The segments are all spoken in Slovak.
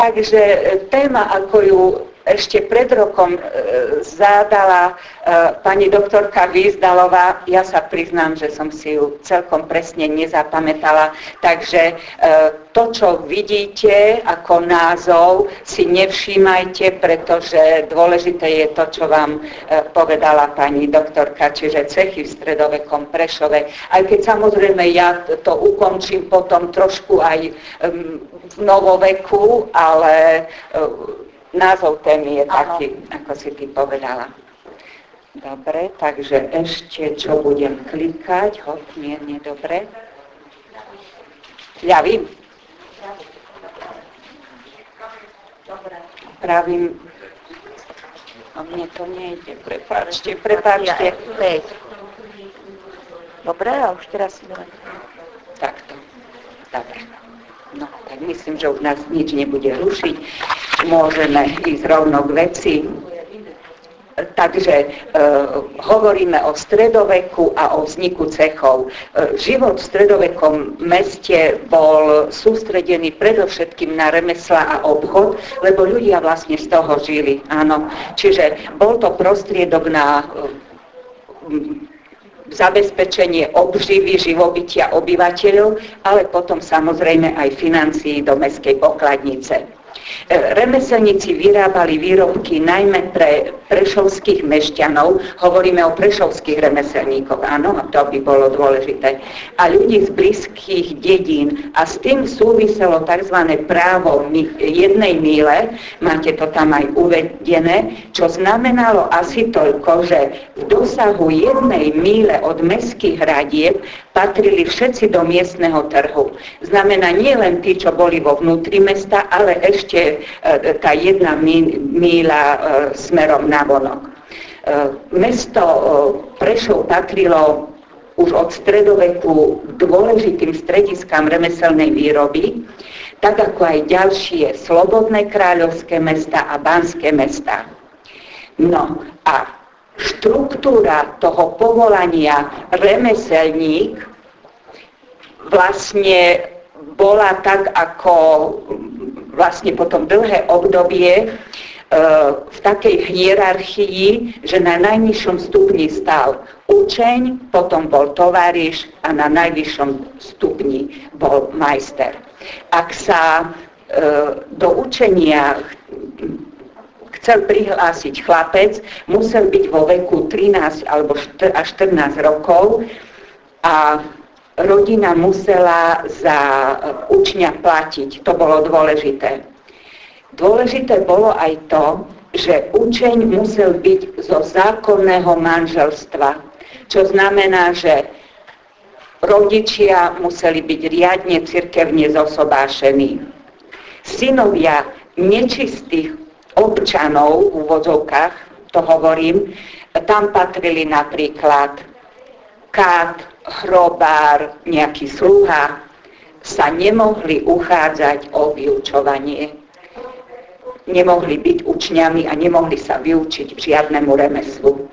Takže téma, ako ju ešte pred rokom zadala pani doktorka Výzdalová, ja sa priznám, že som si ju celkom presne nezapamätala, takže to, čo vidíte ako názov, si nevšímajte, pretože dôležité je to, čo vám povedala pani doktorka, čiže cechy v stredovekom Prešove. Aj keď samozrejme ja to ukončím potom trošku aj v novoveku, ale názov témy je taký, ako si ty povedala. Dobre, takže ešte čo budem klikať, mierne dobre. Ľavým. Pravým. A mne to nejde, prepáčte. Dobre, a už teraz si dobre. Takto. Dobre. No, tak myslím, že už nás nič nebude rušiť. Môžeme ísť rovno k veci. Takže hovoríme o stredoveku a o vzniku cechov. Život v stredovekom meste bol sústredený predovšetkým na remesla a obchod, lebo ľudia vlastne z toho žili. Áno. Čiže bol to prostriedok na zabezpečenie obživy, živobytia obyvateľov, ale potom samozrejme aj financií do mestskej pokladnice. Remeselníci vyrábali výrobky najmä pre prešovských mešťanov, hovoríme o prešovských remeselníkoch, áno, a to by bolo dôležité, a ľudí z blízkych dedín, a s tým súviselo tzv. Právo jednej míle, máte to tam aj uvedené, čo znamenalo asi toľko, že v dosahu jednej míle od mestských hradieb patrili všetci do miestneho trhu. Znamená nie len tí, čo boli vo vnútri mesta, ale ešte tá jedna míľa smerom na vonok. Mesto Prešov patrilo už od stredoveku dôležitým strediskám remeselnej výroby, tak ako aj ďalšie slobodné kráľovské mesta a banské mesta. No a štruktúra toho povolania remeselník vlastne bola tak, ako vlastne potom dlhé obdobie v takej hierarchii, že na najnižšom stupni stál učeň, potom bol tovariš a na najvyššom stupni bol majster. Ak sa do učenia chcel prihlásiť chlapec, musel byť vo veku 13 alebo až 14 rokov a rodina musela za učňa platiť. To bolo dôležité. Dôležité bolo aj to, že učeň musel byť zo zákonného manželstva, čo znamená, že rodičia museli byť riadne cirkevne zosobášení. Synovia nečistých občanov, v úvodzovkách to hovorím, tam patrili napríklad kát, hrobár, nejaký sluha, sa nemohli uchádzať o vyučovanie. Nemohli byť učňami a nemohli sa vyučiť žiadnemu remeslu.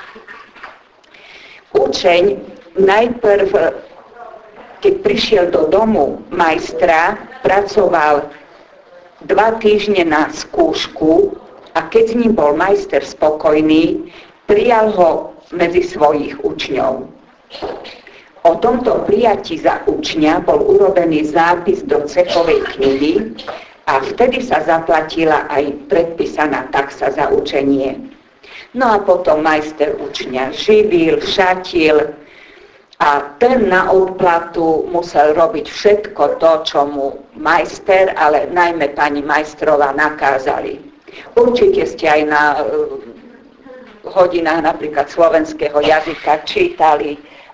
Učeň najprv, keď prišiel do domu majstra, pracoval 2 týždne na skúšku a keď s ním bol majster spokojný, prijal ho medzi svojich učňov. O tomto prijatí za učňa bol urobený zápis do cechovej knihy a vtedy sa zaplatila aj predpísaná taxa za učenie. No a potom majster učňa živil, šatil a ten na odplatu musel robiť všetko to, čo mu majster, ale najmä pani majstrova nakázali. Určite ste aj na hodinách napríklad slovenského jazyka čítali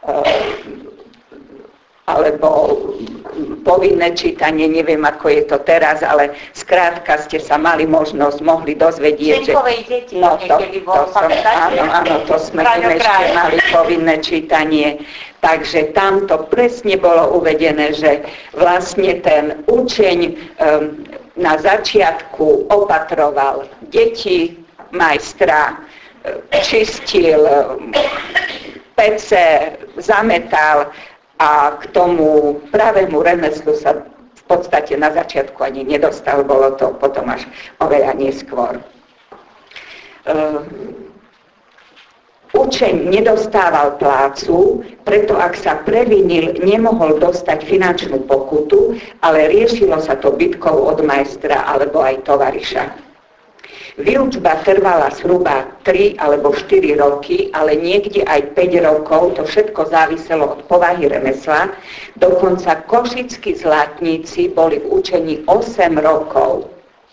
alebo povinné čítanie, neviem ako je to teraz, ale skrátka ste sa mali možnosť, mohli dozvedieť, že deti, no to sme ešte mali povinné čítanie. Takže tam to presne bolo uvedené, že vlastne ten učeň na začiatku opatroval deti majstra, čistil pece, zametal a k tomu pravému remeslu sa v v podstate na začiatku ani nedostal, bolo to potom až oveľa neskôr. Učeň nedostával plácu, preto ak sa previnil, nemohol dostať finančnú pokutu, ale riešilo sa to bitkou od majstra alebo aj tovariša. Výučba trvala zhruba 3 alebo 4 roky, ale niekde aj 5 rokov, to všetko záviselo od povahy remesla. Dokonca košickí zlatníci boli v učení 8 rokov.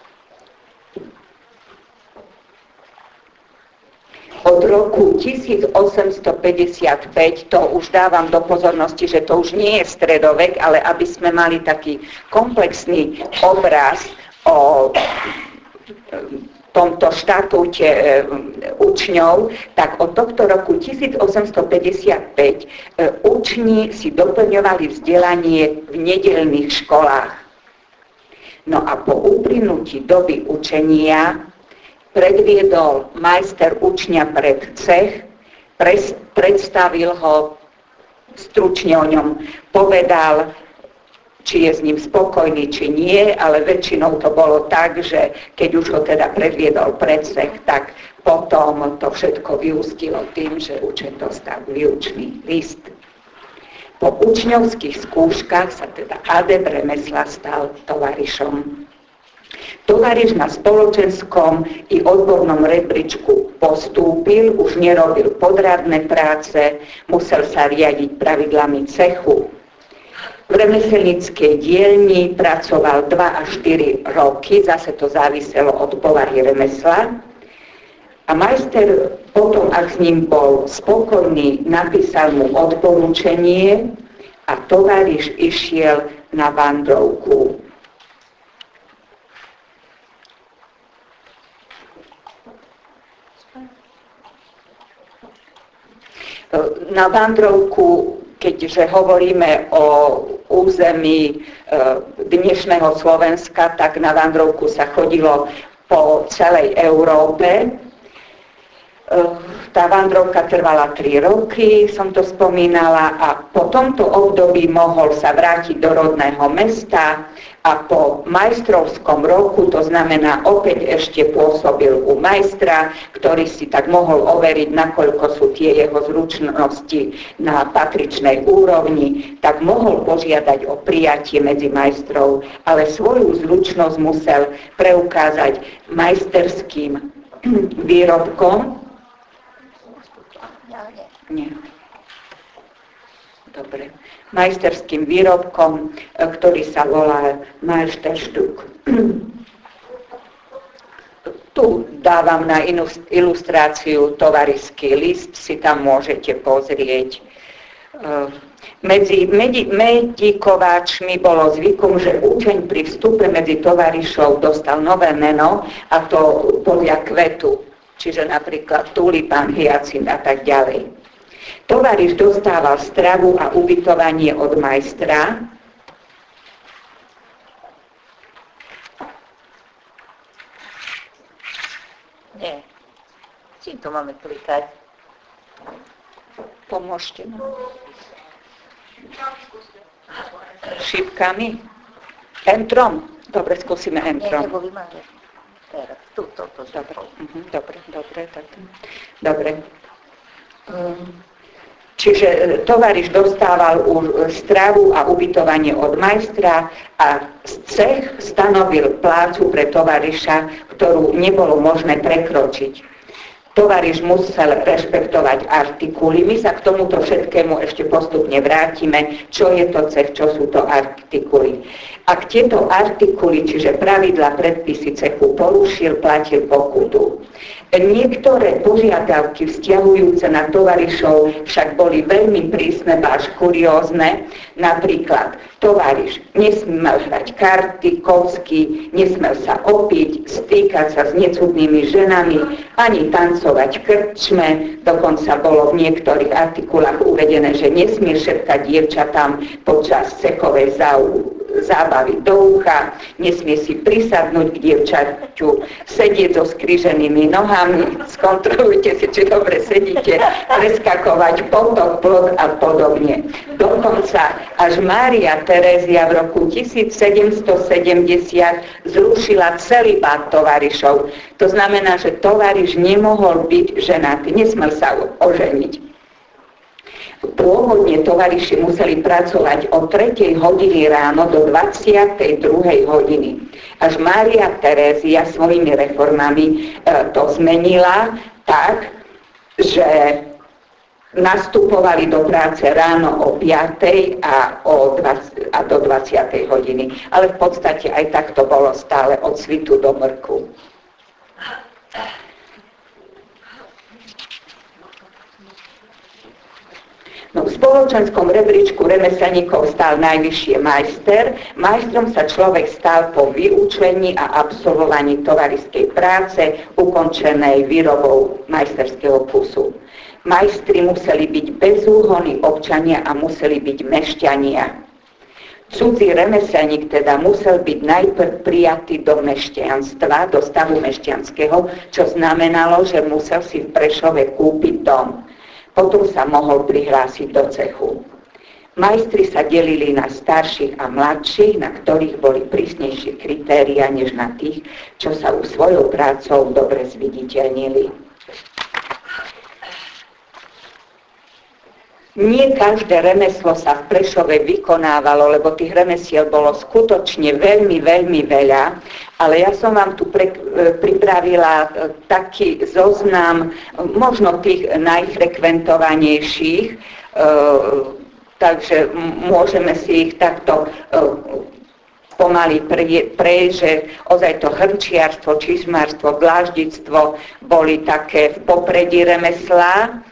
Od roku 1855, to už dávam do pozornosti, že to už nie je stredovek, ale aby sme mali taký komplexný obraz o tomto štatúte učňov, tak od tohto roku 1855 učni si doplňovali vzdelanie v nedeľných školách. No a po uplynutí doby učenia predviedol majster učňa pred cech, predstavil ho, stručne o ňom povedal, či je s ním spokojný, či nie, ale väčšinou to bolo tak, že keď už ho teda predviedol pred cech, tak potom to všetko vyústilo tým, že učeň dostal výučný list. Po učňovských skúškach sa teda adept remesla stal tovarišom. Tovariš na spoločenskom i odbornom rebríčku postúpil, už nerobil podradné práce, musel sa riadiť pravidlami cechu. V remeselníckej dielni pracoval 2 až 4 roky, zase to záviselo od povahy remesla. A majster potom, ak s ním bol spokojný, napísal mu odporúčanie a tovariš išiel na vandrovku. Na vandrovku, keďže hovoríme o území dnešného Slovenska, tak na vandrovku sa chodilo po celej Európe. Tá vandrovka trvala 3 roky, som to spomínala, a po tomto období mohol sa vrátiť do rodného mesta a po majstrovskom roku, to znamená opäť ešte pôsobil u majstra, ktorý si tak mohol overiť, nakoľko sú tie jeho zručnosti na patričnej úrovni, tak mohol požiadať o prijatie medzi majstrov, ale svoju zručnosť musel preukázať majsterským výrobkom. Nie. Dobre. Majsterským výrobkom, ktorý sa volá Meisterstück. Tu dávam na ilustráciu tovarišský list, si tam môžete pozrieť. Medzi medikováčmi bolo zvykom, že učeň pri vstupe medzi tovarišov dostal nové meno, a to podľa kvetu, čiže napríklad tulipán, hyacint a tak ďalej. Tovariš dostával stravu a ubytovanie od majstra. Nie. Čím to máme klikať? Pomôžte nám. Šipkami? Entrom? Dobre, skúsime entrom. Nie, nebo vymáhať. Teraz, tu. Dobre. Dobre. Čiže tovariš dostával stravu a ubytovanie od majstra a cech stanovil plácu pre tovariša, ktorú nebolo možné prekročiť. Tovariš musel rešpektovať artikuly. My sa k tomuto všetkému ešte postupne vrátime, čo je to cech, čo sú to artikuly. Ak tieto artikuly, čiže pravidlá, predpisy cechu porušil, platil pokutu. Niektoré požiadavky vzťahujúce na tovarišov však boli veľmi prísne, až kuriózne. Napríklad tovariš nesmel hrať karty, kocky, nesmel sa opiť, stýkať sa s necudnými ženami, ani tancovať v krčme. Dokonca bolo v niektorých artikulách uvedené, že nesmie šepkať dievčatám počas cechovej zábavy do ucha, nesmie si prisadnúť k dievčaťu, sedieť so skríženými nohami, skontrolujte si, či dobre sedíte, preskakovať potok, plot a podobne. Dokonca až Mária Terézia v roku 1770 zrušila celibát tovarišov. To znamená, že tovariš nemohol byť ženatý, nesmel sa oženiť. Pôvodne tovariši museli pracovať od 3. hodiny ráno do 22. hodiny. Až Mária Terézia svojimi reformami to zmenila tak, že nastupovali do práce ráno o 5. a do 20. hodiny. Ale v podstate aj tak to bolo stále od svitu do mrku. No, v spoločenskom rebríčku remeselníkov stál najvyššie majster. Majstrom sa človek stal po vyučení a absolvovaní tovariskej práce, ukončenej výrobou majsterského kusu. Majstri museli byť bezúhonní občania a museli byť mešťania. Cudzí remeselník teda musel byť najprv prijatý do mešťanstva, do stavu mešťanského, čo znamenalo, že musel si v Prešove kúpiť dom. Potom sa mohol prihlásiť do cechu. Majstri sa delili na starších a mladších, na ktorých boli prísnejšie kritéria než na tých, čo sa už svojou prácou dobre zviditeľnili. Nie každé remeslo sa v Prešove vykonávalo, lebo tých remesiel bolo skutočne veľmi, veľmi veľa, ale ja som vám tu pripravila taký zoznam možno tých najfrekventovanejších, takže môžeme si ich takto pomaly prejsť, že ozaj to hrnčiarstvo, čižmárstvo, dláždictvo boli také v popredí remeslá.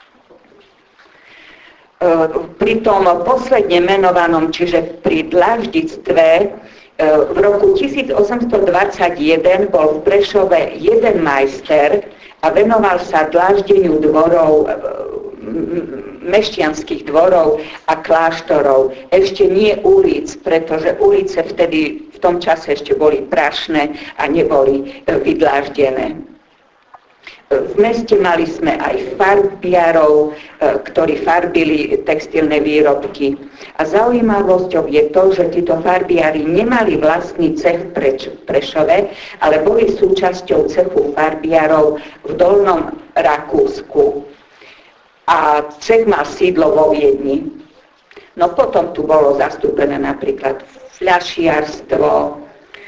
Pri tom posledne menovanom, čiže pri dláždictve, v roku 1821 bol v Prešove jeden majster a venoval sa dláždeniu dvorov, mešťanských dvorov a kláštorov. Ešte nie ulic, pretože ulice vtedy v tom čase ešte boli prašné a neboli vydláždené. V meste mali sme aj farbiarov, ktorí farbili textilné výrobky. A zaujímavosťou je to, že títo farbiari nemali vlastný cech v Prešove, ale boli súčasťou cechu farbiarov v Dolnom Rakúsku. A cech mal sídlo vo Viedni. No potom tu bolo zastúpené napríklad fľašiarstvo,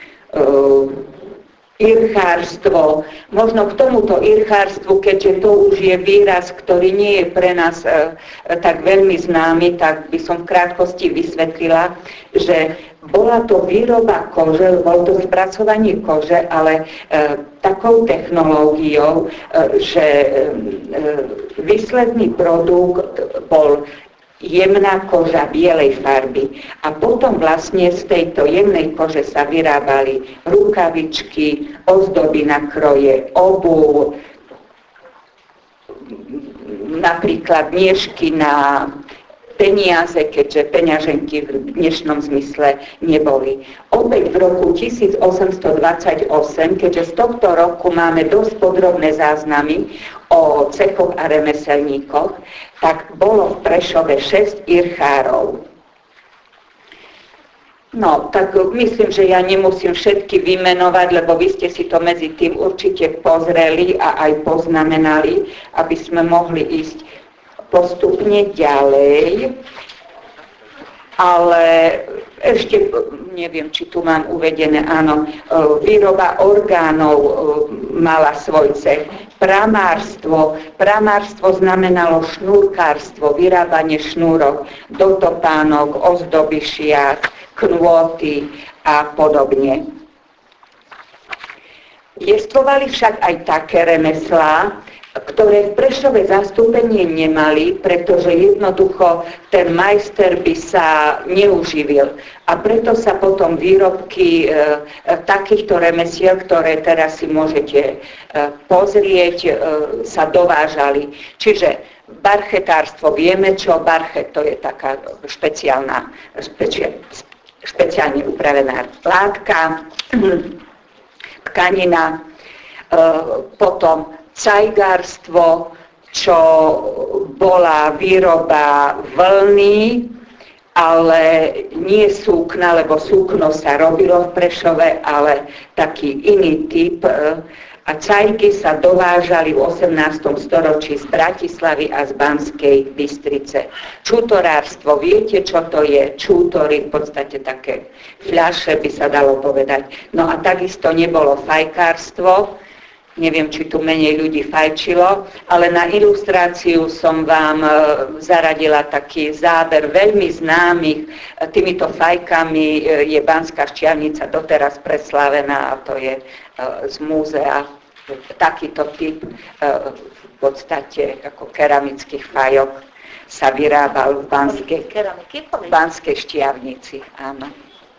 irchárstvo. Možno k tomuto irchárstvu, keďže to už je výraz, ktorý nie je pre nás tak veľmi známy, tak by som v krátkosti vysvetlila, že bola to výroba kože, bolo to spracovanie kože, ale takou technológiou, že výsledný produkt bol jemná koža bielej farby. A potom vlastne z tejto jemnej kože sa vyrábali rukavičky, ozdoby na kroje, obuv, napríklad miežky na peniaze, keďže peňaženky v dnešnom zmysle neboli. Opäť v roku 1828, keďže z tohto roku máme dosť podrobné záznamy o cechoch a remeselníkoch, tak bolo v Prešove 6 irchárov. No, tak myslím, že ja nemusím všetky vymenovať, lebo vy ste si to medzi tým určite pozreli a aj poznamenali, aby sme mohli ísť postupne ďalej. Ale ešte, neviem, či tu mám uvedené, áno, výroba orgánov mala svoj cech. Pramárstvo znamenalo šnúrkárstvo, vyrábanie šnúrok, dotopánok, ozdoby šiat, knôty a podobne. Jestvovali však aj také remeslá, ktoré v Prešove zastúpenie nemali, pretože jednoducho ten majster by sa neuživil. A preto sa potom výrobky takýchto remesiel, ktoré teraz si môžete pozrieť, sa dovážali. Čiže barchetárstvo, vieme čo, barchet to je taká špeciálne upravená látka, tkanina, potom cajgárstvo, čo bola výroba vlny, ale nie súkna, lebo súkno sa robilo v Prešove, ale taký iný typ. A cajky sa dovážali v 18. storočí z Bratislavy a z Banskej Bystrice. Čútorárstvo, viete, čo to je? Čútory, v podstate také fľaše, by sa dalo povedať. No a takisto nebolo fajkárstvo, neviem, či tu menej ľudí fajčilo, ale na ilustráciu som vám zaradila taký záber veľmi známych. Týmito fajkami je Banská Štiavnica doteraz preslávená, a to je z múzea. Takýto typ v podstate ako keramických fajok sa vyrábal v Banskej Štiavnici. Áno.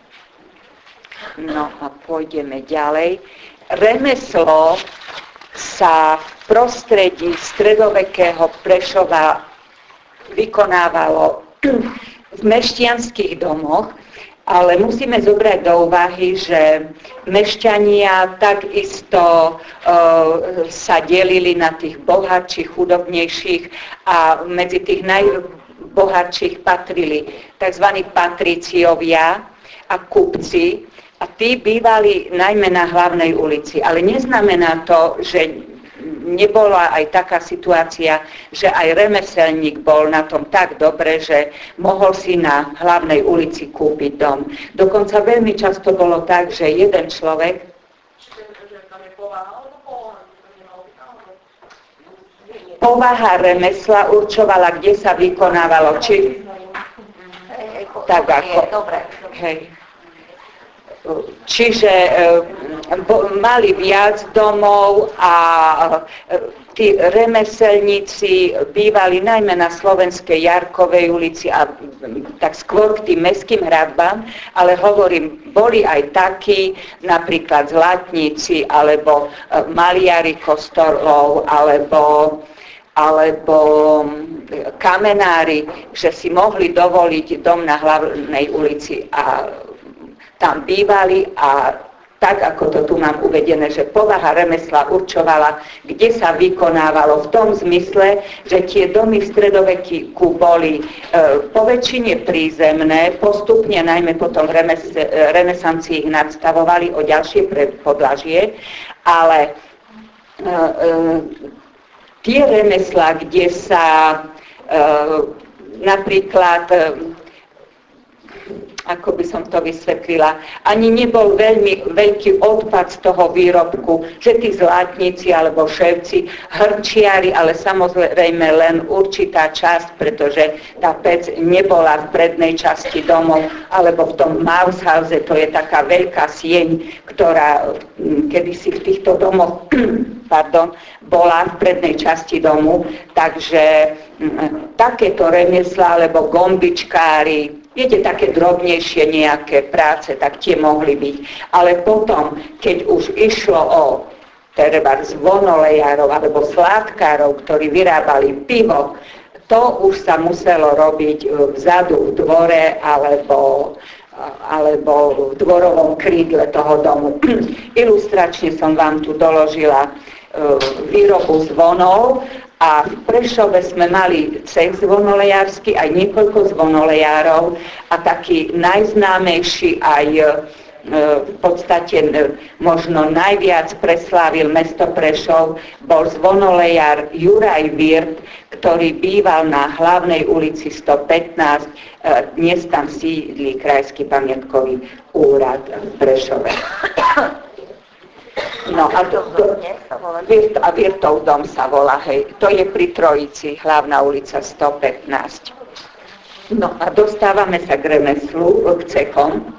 No a pôjdeme ďalej. Remeslo sa v prostredí stredovekého Prešova vykonávalo v mešťanských domoch, ale musíme zobrať do úvahy, že mešťania takisto sa delili na tých bohatších, chudobnejších, a medzi tých najbohatších patrili tzv. Patriciovia a kupci, a tí bývali najmä na Hlavnej ulici. Ale neznamená to, že nebola aj taká situácia, že aj remeselník bol na tom tak dobre, že mohol si na Hlavnej ulici kúpiť dom. Dokonca veľmi často bolo tak, že jeden človek povaha remesla určovala, kde sa vykonávalo. Tak ako. Hej. Čiže mali viac domov a tí remeselníci bývali najmä na Slovenskej Jarkovej ulici a tak skôr k tým mestským hradbám, ale hovorím, boli aj takí, napríklad zlatníci, alebo maliari kostolov, alebo kamenári, že si mohli dovoliť dom na Hlavnej ulici a tam bývali, a tak, ako to tu mám uvedené, že povaha remesla určovala, kde sa vykonávalo, v tom zmysle, že tie domy v stredoveku boli po väčšine prízemné, postupne, najmä potom v renesancii ich nadstavovali o ďalšie podlažie, ale tie remeslá, kde sa napríklad, ako by som to vysvetlila, ani nebol veľmi veľký odpad z toho výrobku, že tí zlatníci alebo ševci, hrčiari, ale samozrejme len určitá časť, pretože tá pec nebola v prednej časti domov, alebo v tom Maushouse, to je taká veľká sieň, ktorá kedysi v týchto domoch bola v prednej časti domu, takže takéto remeslá, alebo gombičkári, viete, také drobnejšie nejaké práce, tak tie mohli byť. Ale potom, keď už išlo o treba zvonolejárov alebo sládkárov, ktorí vyrábali pivo, to už sa muselo robiť vzadu v dvore alebo v dvorovom krídle toho domu. Ilustračne som vám tu doložila výrobu zvonov, a v Prešove sme mali cech zvonolejársky, aj niekoľko zvonolejárov, a taký najznámejší aj v podstate možno najviac preslávil mesto Prešov, bol zvonolejár Juraj Virt, ktorý býval na Hlavnej ulici 115, dnes tam sídli Krajský pamiatkový úrad v Prešove. No a Virtov dom sa volá, hej. To je pri Trojici, Hlavná ulica 115. No a dostávame sa k remeslu, k cechom.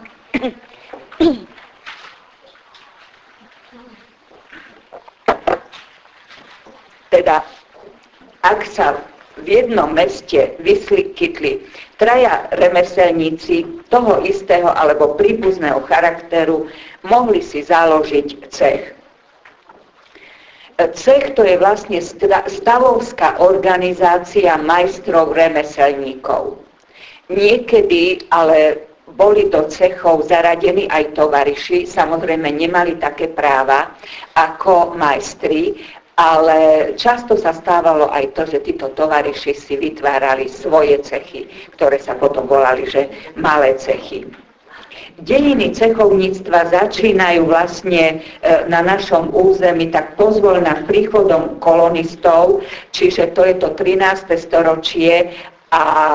Teda, ak sa v jednom meste vyskytli traja remeselníci toho istého alebo príbuzného charakteru, mohli si založiť cech. Cech to je vlastne stavovská organizácia majstrov remeselníkov. Niekedy ale boli do cechov zaradení aj tovariši, samozrejme nemali také práva ako majstri, ale často sa stávalo aj to, že títo tovariši si vytvárali svoje cechy, ktoré sa potom volali, že malé cechy. Dejiny cechovníctva začínajú vlastne na našom území tak pozvoľna príchodom kolonistov, čiže to je to 13. storočie a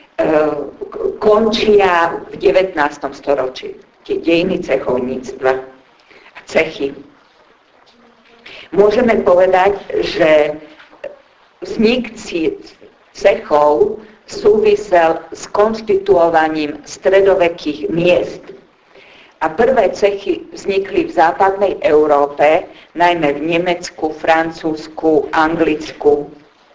končia v 19. storočí. Tie dejiny cechovníctva a cechy. Môžeme povedať, že vznik cechov súvisel s konštituovaním stredovekých miest. A prvé cechy vznikli v západnej Európe, najmä v Nemecku, Francúzsku, Anglicku.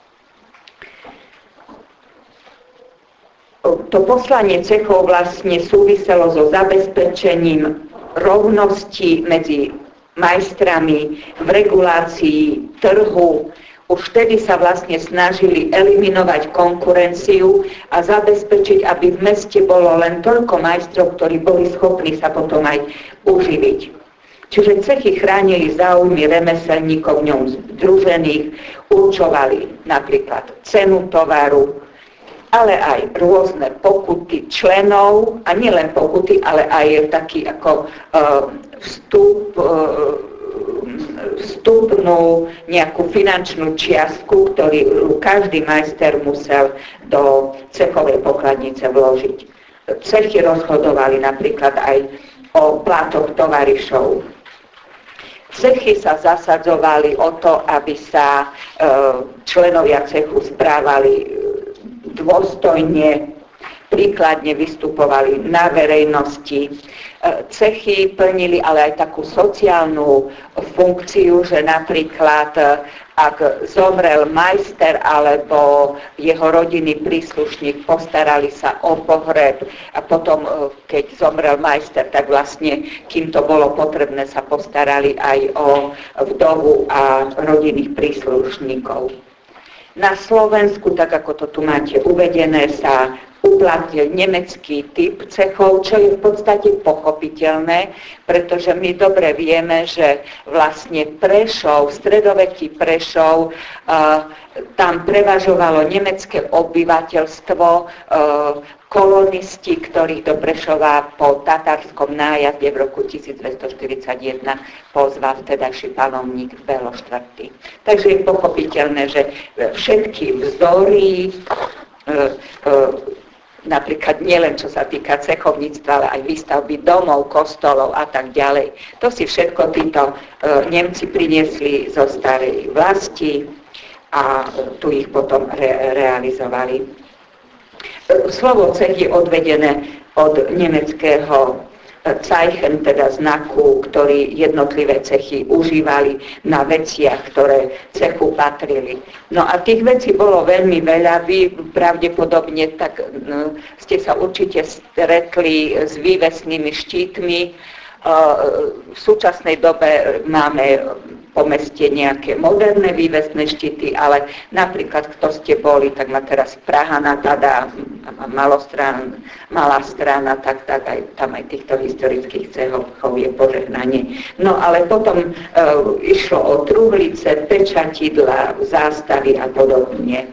To poslanie cechov vlastne súviselo so zabezpečením rovnosti medzi majstrami v regulácii trhu. Už vtedy sa vlastne snažili eliminovať konkurenciu a zabezpečiť, aby v meste bolo len toľko majstrov, ktorí boli schopní sa potom aj uživiť. Čiže cechy chránili záujmy remeselníkov v ňom združených, určovali napríklad cenu tovaru, ale aj rôzne pokuty členov, a nielen pokuty, ale aj taký ako vstupnú nejakú finančnú čiastku, ktorú každý majster musel do cechovej pokladnice vložiť. Cechy rozhodovali napríklad aj o platoch tovarišov. Cechy sa zasadzovali o to, aby sa členovia cechu správali dôstojne, príkladne vystupovali na verejnosti. Cechy plnili ale aj takú sociálnu funkciu, že napríklad ak zomrel majster alebo jeho rodinný príslušník, postarali sa o pohreb a potom, keď zomrel majster, tak vlastne, kým to bolo potrebné, sa postarali aj o vdovu a rodinných príslušníkov. Na Slovensku, tak ako to tu máte uvedené, sa uplatnil nemecký typ cechov, čo je v podstate pochopiteľné, pretože my dobre vieme, že vlastne Prešov, stredoveký Prešov, tam prevažovalo nemecké obyvateľstvo, kolonisti, ktorých do Prešova po tatarskom nájazde v roku 1241 pozval vtedajší panovník Bélo IV. Takže je pochopiteľné, že všetky vzory, napríklad nielen čo sa týka cechovníctva, ale aj výstavby domov, kostolov a tak ďalej. To si všetko títo Nemci priniesli zo starej vlasti a tu ich potom realizovali. Slovo cech je odvedené od nemeckého Zeichen, teda znaku, ktorý jednotlivé cechy užívali na veciach, ktoré cechu patrili. No a tých vecí bolo veľmi veľa. Vy pravdepodobne tak ste sa určite stretli s vývesnými štítmi. V súčasnej dobe máme po meste nejaké moderné vývesné štíty, ale napríklad, kto ste boli, tak má teraz Praha Natada, Malá Strana, tak aj tam aj týchto historických cechov je požehnanie. No ale potom išlo o truhlice, pečatidla, zástavy a podobne.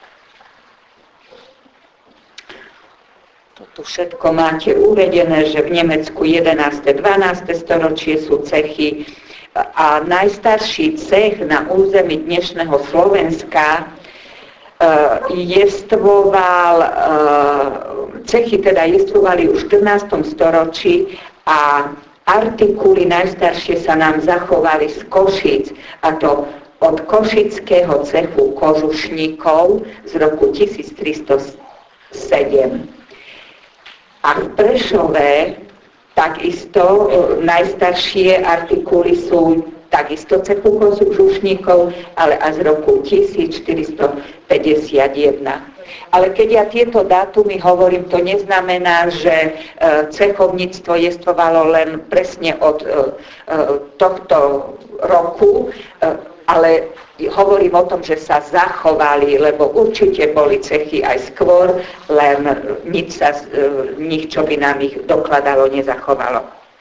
Tu všetko máte uvedené, že v Nemecku 11. 12. storočie sú cechy a najstarší cech na území dnešného Slovenska cechy teda jestvovali už v 14. storočí a artikuly najstaršie sa nám zachovali z Košíc, a to od košického cechu kožušníkov z roku 1307. A v Prešove takisto najstaršie artikuly sú takisto cechu kožušníkov, ale až z roku 1451. Ale keď ja tieto dátumy hovorím, to neznamená, že cechovníctvo jestvovalo len presne od tohto roku. ale hovorím o tom, že sa zachovali, lebo určite boli cechy aj skôr, len nič sa z nich, čo by nám ich dokladalo, nezachovalo.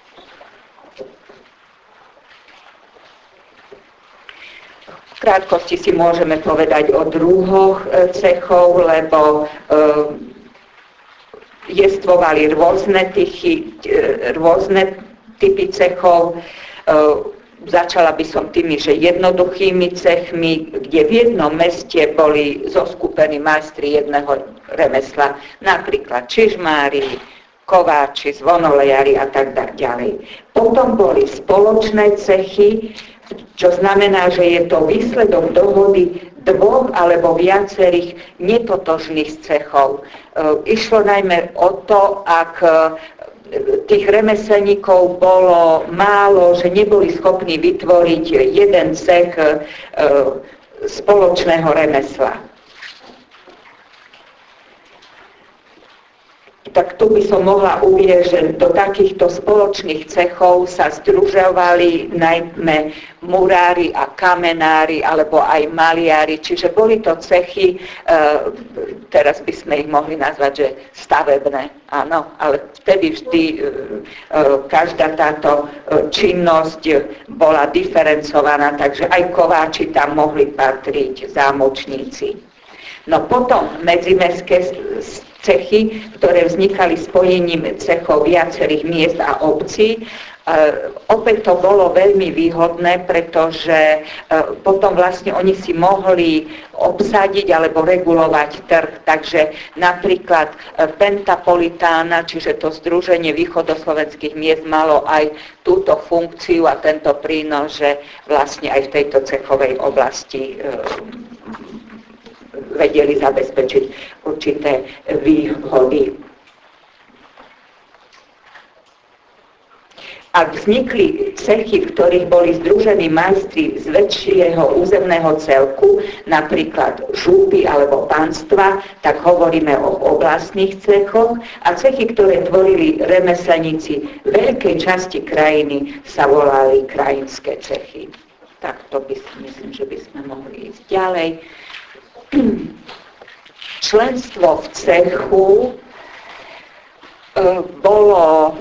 V krátkosti si môžeme povedať o druhoch cechov, lebo jestvovali rôzne typy cechov. Začala by som tými, že jednoduchými cechmi, kde v jednom meste boli zoskupení majstri jedného remesla, napríklad čižmári, kováči, zvonolejári a tak ďalej. Potom boli spoločné cechy, čo znamená, že je to výsledok dohody dvoch alebo viacerých netotožných cechov. Išlo najmä o to, ak tých remeselníkov bolo málo, že neboli schopní vytvoriť jeden cech spoločného remesla. Tak tu by som mohla uvieť, že do takýchto spoločných cechov sa združovali najmä murári a kamenári, alebo aj maliari, čiže boli to cechy, teraz by sme ich mohli nazvať, že stavebné, áno, ale vtedy vždy každá táto činnosť bola diferencovaná, takže aj kováči tam mohli patriť, zámočníci. No potom medzimestské cechy, ktoré vznikali spojením cechov viacerých miest a obcí. Opäť to bolo veľmi výhodné, pretože potom vlastne oni si mohli obsadiť alebo regulovať trh. Takže napríklad Pentapolitána, čiže to združenie východoslovenských miest, malo aj túto funkciu a tento prínos, že vlastne aj v tejto cechovej oblasti vedeli zabezpečiť určité výhody. Ak vznikli cechy, v ktorých boli združení majstri z väčšieho územného celku, napríklad župy alebo panstva, tak hovoríme o oblastných cechoch, a cechy, ktoré tvorili remeselníci veľkej časti krajiny, sa volali krajinské cechy. Tak to myslím, že by sme mohli ísť ďalej. Členstvo v cechu bolo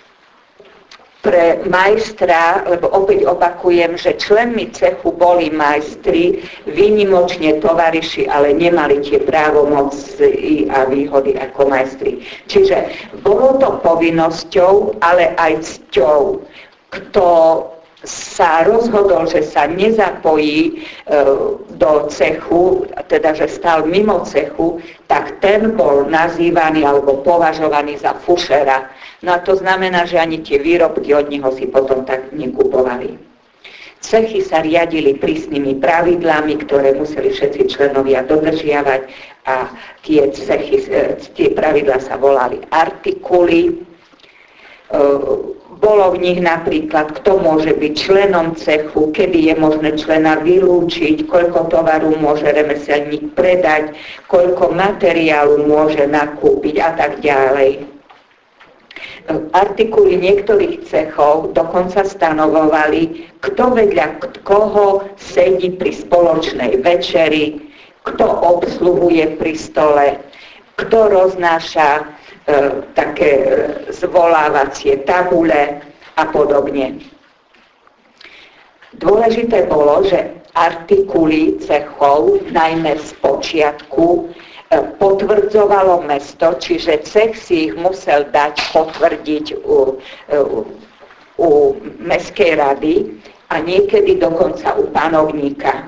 pre majstra, lebo opäť opakujem, že členmi cechu boli majstri, výnimočne tovariši, ale nemali tie právomoci a výhody ako majstri. Čiže bolo to povinnosťou, ale aj cťou. Kto sa rozhodol, že sa nezapojí do cechu, teda že stal mimo cechu, tak ten bol nazývaný alebo považovaný za fušera. No a to znamená, že ani tie výrobky od neho si potom tak nekupovali. Cechy sa riadili prísnymi pravidlami, ktoré museli všetci členovia dodržiavať, a tie pravidlá sa volali artikuly. Bolo v nich napríklad, kto môže byť členom cechu, kedy je možné člena vylúčiť, koľko tovaru môže remeselník predať, koľko materiálu môže nakúpiť a tak ďalej. Artikuly niektorých cechov dokonca stanovovali, kto vedľa koho sedí pri spoločnej večeri, kto obsluhuje pri stole, kto roznáša také zvolávacie tabule a podobne. Dôležité bolo, že artikuly cechov, najmä z počiatku, potvrdzovalo mesto, čiže cech si ich musel dať potvrdiť u mestskej rady a niekedy dokonca u panovníka.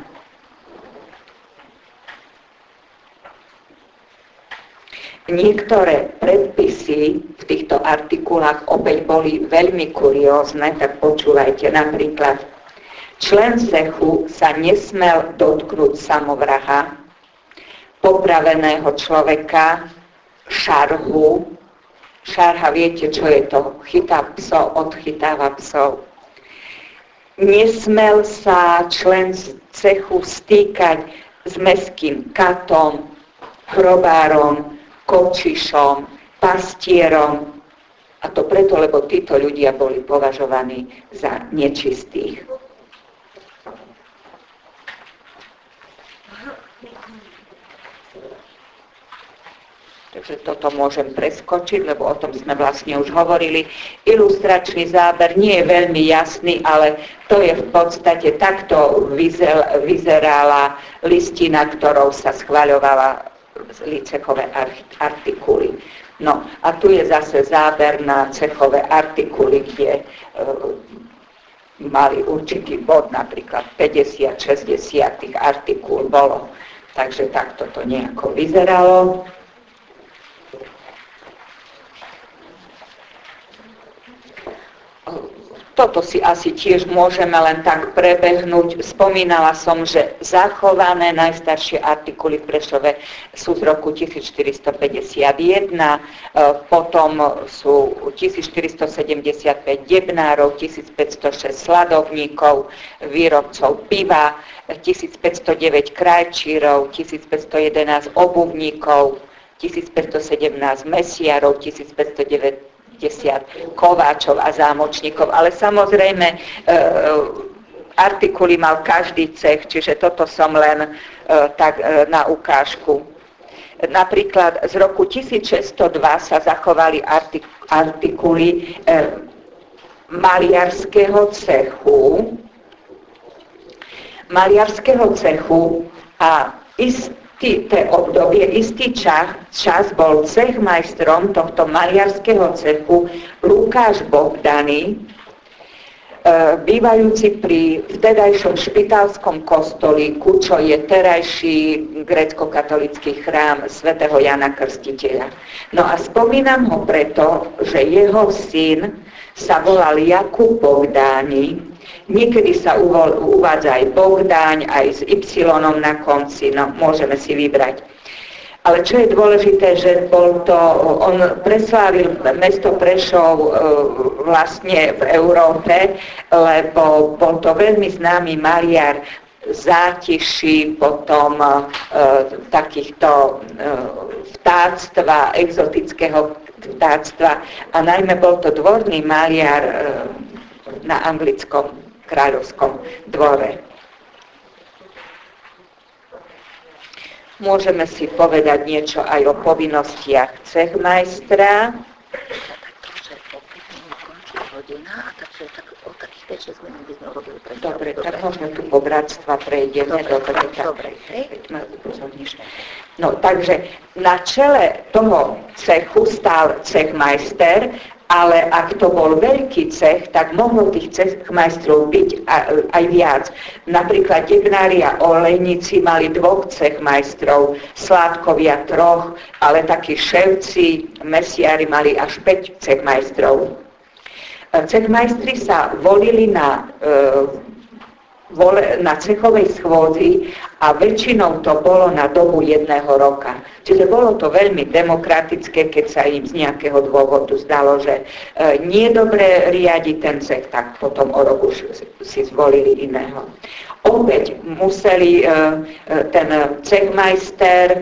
Niektoré predpisy v týchto artikulách opäť boli veľmi kuriózne, tak počúvajte. Napríklad, člen cechu sa nesmel dotknúť samovraha, popraveného človeka, šarhu. Šarha, viete, čo je to? Chytá psov, odchytáva psov. Nesmel sa člen cechu stýkať s mestským katom, hrobárom, kočišom, pastierom. A to preto, lebo títo ľudia boli považovaní za nečistých. takže toto môžem preskočiť, lebo o tom sme vlastne už hovorili. Ilustračný záber nie je veľmi jasný, ale to je v podstate takto vyzerala listina, ktorou sa schvaľovala cechové artikuly. No a tu je zase záber na cechové artikuly, kde mali určitý bod, napríklad 50, 60 tých artikul bolo. Takže takto to nejako vyzeralo. Toto si asi tiež môžeme len tak prebehnúť. Spomínala som, že zachované najstaršie artikuly v Prešove sú z roku 1451, potom sú 1475 debnárov, 1506 sladovníkov, výrobcov piva, 1509 krajčírov, 1511 obuvníkov, 1517 mesiarov, 1509 kováčov a zámočníkov, ale samozrejme artikuly mal každý cech, čiže toto som len tak na ukážku. Napríklad z roku 1602 sa zachovali artikuly maliarského cechu a istý čas bol cechmajstrom tohto maliarského cechu Lukáš Bohdany, bývajúci pri vtedajšom špitálskom kostolíku, čo je terajší grécko-katolický chrám svätého Jana Krstiteľa. No a spomínam ho preto, že jeho syn sa volal Jakub Bohdáni. Niekedy sa uvádza aj Bohdáň, aj s Y na konci, no môžeme si vybrať. Ale čo je dôležité, že on preslávil mesto Prešov vlastne v Európe, lebo bol to veľmi známy maliar zátiší, potom takýchto vtáctva, exotického vtáctva a najmä bol to dvorný maliar na anglickom kráľovskom dvore. Môžeme si povedať niečo aj o povinnostiach cechmajstra. Dobre, tak možno tu po bratstva prejdeme. Dobre. No, takže na čele toho cechu stál cechmajster, ale ak to bol veľký cech, tak mohlo tých cechmajstrov byť aj viac. Napríklad debnári a olejníci mali 2 cechmajstrov, sládkovia 3, ale takí ševci, mesiári mali až 5 cechmajstrov. Cechmajstri sa volili na cechovej schôdzi a väčšinou to bolo na dobu 1 roka. Čiže bolo to veľmi demokratické, keď sa im z nejakého dôvodu zdalo, že nie je dobre riadiť ten cech, tak potom o rok už si zvolili iného. Opäť museli ten cechmajster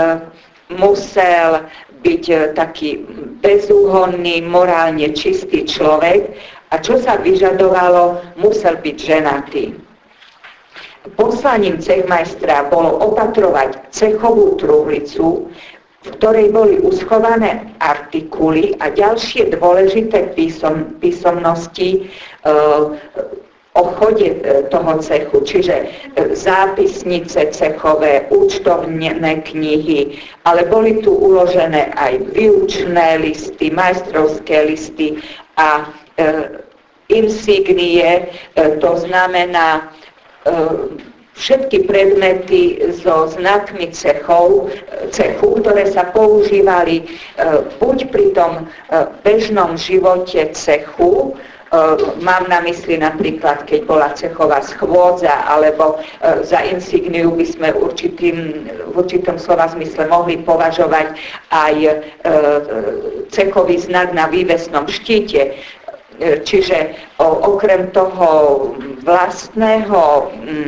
musel byť taký bezúhonný, morálne čistý človek a čo sa vyžadovalo, musel byť ženatý. Poslaním cechmajstra bolo opatrovať cechovú truhlicu, v ktorej boli uschované artikuly a ďalšie dôležité písomnosti o chode toho cechu, čiže zápisnice cechové, účtovné knihy, ale boli tu uložené aj výučné listy, majstrovské listy a insignie, to znamená všetky predmety so znakmi cechu, ktoré sa používali buď pri tom bežnom živote cechu, mám na mysli napríklad, keď bola cechová schôdza, alebo za insigniu by sme v určitom slova zmysle mohli považovať aj cechový znak na vývesnom štíte. Čiže okrem toho vlastného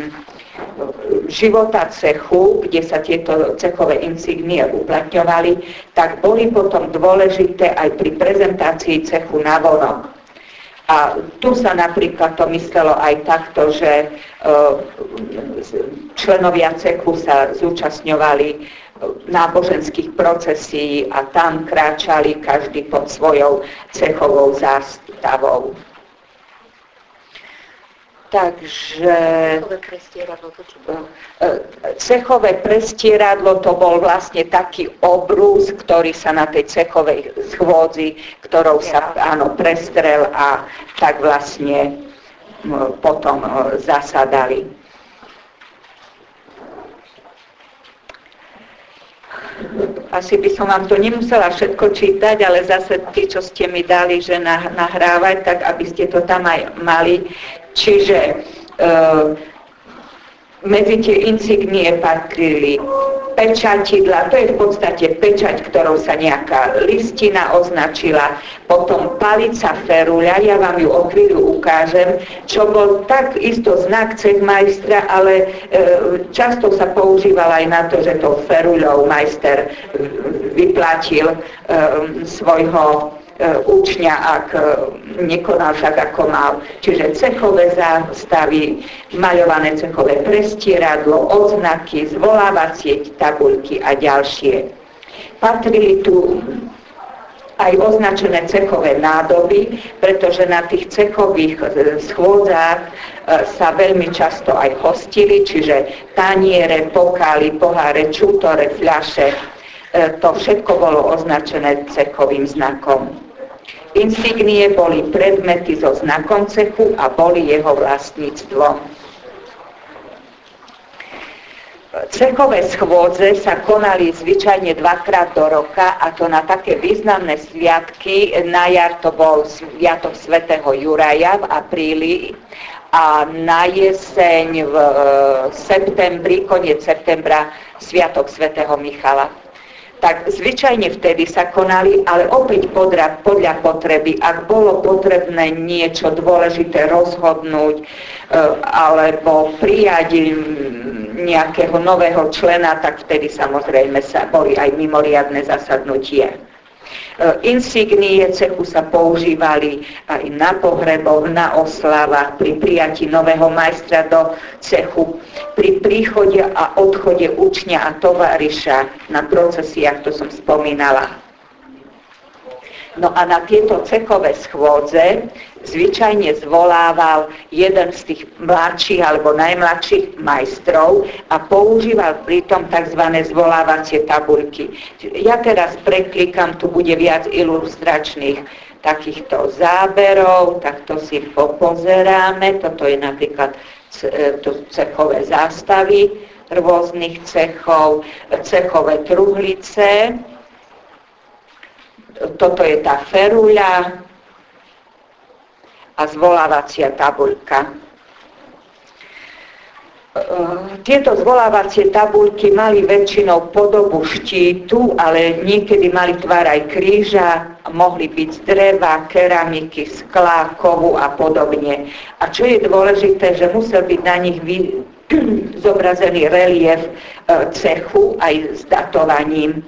života cechu, kde sa tieto cechové insignie uplatňovali, tak boli potom dôležité aj pri prezentácii cechu navonok. A tu sa napríklad to myslelo aj takto, že členovia cechu sa zúčastňovali náboženských procesí a tam kráčali každý pod svojou cechovou zástavou. Takže cechové prestieradlo to bol vlastne taký obrus, ktorý sa na tej cechovej schôdzi, ktorou sa prestrel a tak vlastne potom zasadali. Asi by som vám to nemusela všetko čítať, ale zase tí, čo ste mi dali, že nahrávať, tak aby ste to tam aj mali. Čiže medzi tie insignie patrili pečatidla, to je v podstate pečať, ktorou sa nejaká listina označila, potom palica feruľa, ja vám ju o chvíľu ukážem, čo bol takisto znak cechmajstra, ale často sa používal aj na to, že to feruľou majster vyplatil svojho učňa, ak nekonal tak, ako mal. Čiže cechové zástavy, maľované cechové prestieradlo, odznaky, zvolávacie tabuľky a ďalšie. Patrili tu aj označené cechové nádoby, pretože na tých cechových schôdzach sa veľmi často aj hostili, čiže taniere, pokály, poháre, čútore, fľaše, to všetko bolo označené cechovým znakom. Insignie boli predmety so znakom cechu a boli jeho vlastníctvom. Cechové schôdze sa konali zvyčajne 2-krát do roka, a to na také významné sviatky. Na jar to bol sviatok svätého Juraja v apríli a na jeseň v septembri, koniec septembra, sviatok svätého Michala. Tak zvyčajne vtedy sa konali, ale opäť podľa potreby. Ak bolo potrebné niečo dôležité rozhodnúť alebo prijať nejakého nového člena, tak vtedy samozrejme sa boli aj mimoriadne zasadnutie. Insignie cechu sa používali aj na pohreboch, na oslavách, pri prijatí nového majstra do cechu, pri príchode a odchode učňa a tovariša na procesiách, to som spomínala. No a na tieto cechové schôdze zvyčajne zvolával jeden z tých mladších alebo najmladších majstrov a používal pritom tzv. Zvolávacie tabuľky. Ja teraz preklikam, tu bude viac ilustračných takýchto záberov, tak to si popozeráme. Toto je napríklad cechové zástavy rôznych cechov, cechové truhlice. Toto je tá feruľa a zvolávacia tabuľka. Tieto zvolávacie tabuľky mali väčšinou podobu štítu, ale niekedy mali tvar aj kríža, mohli byť z dreva, keramiky, skla, kovu a podobne. A čo je dôležité, že musel byť na nich zobrazený relief cechu aj s datovaním.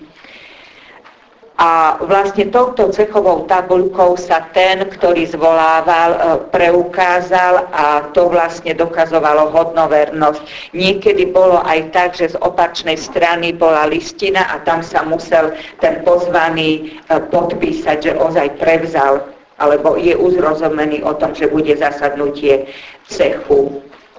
A vlastne touto cechovou tabuľkou sa ten, ktorý zvolával, preukázal a to vlastne dokazovalo hodnovernosť. Niekedy bolo aj tak, že z opačnej strany bola listina a tam sa musel ten pozvaný podpísať, že ozaj prevzal alebo je uzrozumený o tom, že bude zasadnutie cechu.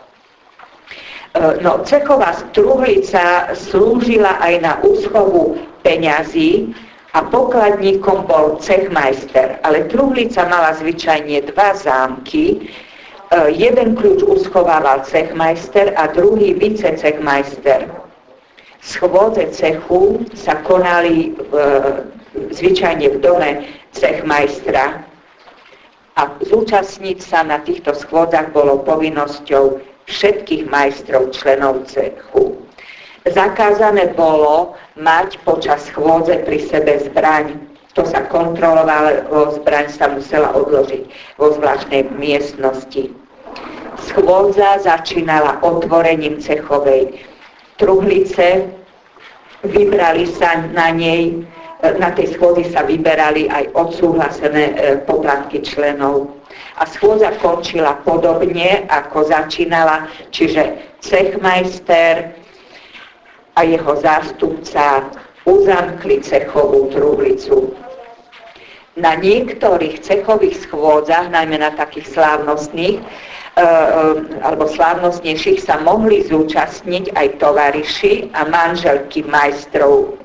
No, cechová truhlica slúžila aj na úschovu peňazí, a pokladníkom bol cechmajster, ale truhlica mala zvyčajne 2 zámky. Jeden kľúč uschovával cechmajster a druhý vicecechmajster. Schôdze cechu sa konali zvyčajne v dome cechmajstra a zúčastniť sa na týchto schôdzach bolo povinnosťou všetkých majstrov členov cechu. Zakázané bolo mať počas schôdze pri sebe zbraň. To sa kontrolovalo, zbraň sa musela odložiť vo zvláštnej miestnosti. Schôdza začínala otvorením cechovej truhlice, vybrali sa na nej, na tej schôdzi sa vyberali aj odsúhlasené poplatky členov. A schôdza končila podobne, ako začínala, čiže cechmajster a jeho zástupca uzamkli cechovú truhlicu. Na niektorých cechových schôdzach, najmä na takých slávnostných alebo slávnostnejších, sa mohli zúčastniť aj tovariši a manželky majstrov.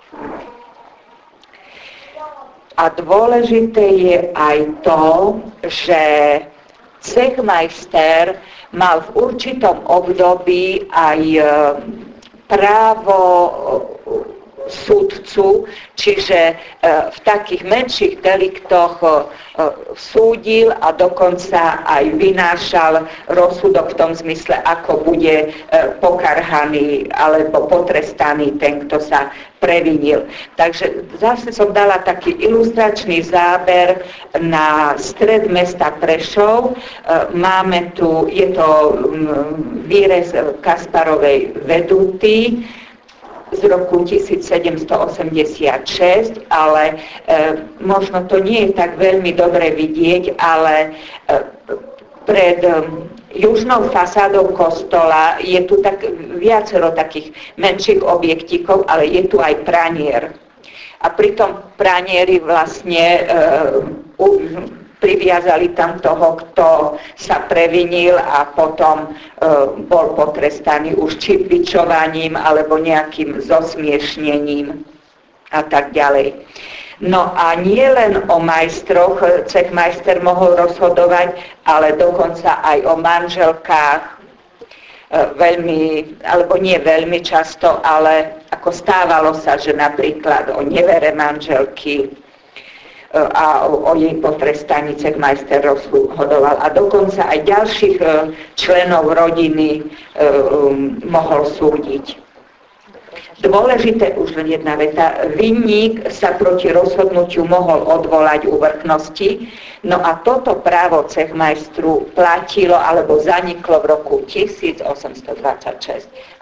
A dôležité je aj to, že cechmajster mal v určitom období aj právo súdcu, čiže v takých menších deliktoch súdil a dokonca aj vynášal rozsudok v tom zmysle, ako bude pokarhaný alebo potrestaný ten, kto sa previnil. Takže zase som dala taký ilustračný záber na stred mesta Prešov. Máme tu, je to výrez Kasparovej Veduty z roku 1786, ale možno to nie je tak veľmi dobre vidieť, ale pred južnou fasádou kostola je tu tak viacero takých menších objektíkov, ale je tu aj pranier. A pri tom pranieri vlastne priviazali tam toho, kto sa previnil a potom bol potrestaný už či bičovaním alebo nejakým zosmiešnením a tak ďalej. No a nie len o majstroch cechmajster mohol rozhodovať, ale dokonca aj o manželkách, veľmi, alebo nie veľmi často, ale ako stávalo sa, že napríklad o nevere manželky a o jej potrestaní cechmajster rozhodoval. A dokonca aj ďalších členov rodiny mohol súdiť. Dôležité už len jedna veta. Vinník sa proti rozhodnutiu mohol odvolať u vrchnosti, no a toto právo cechmajstru platilo alebo zaniklo v roku 1826.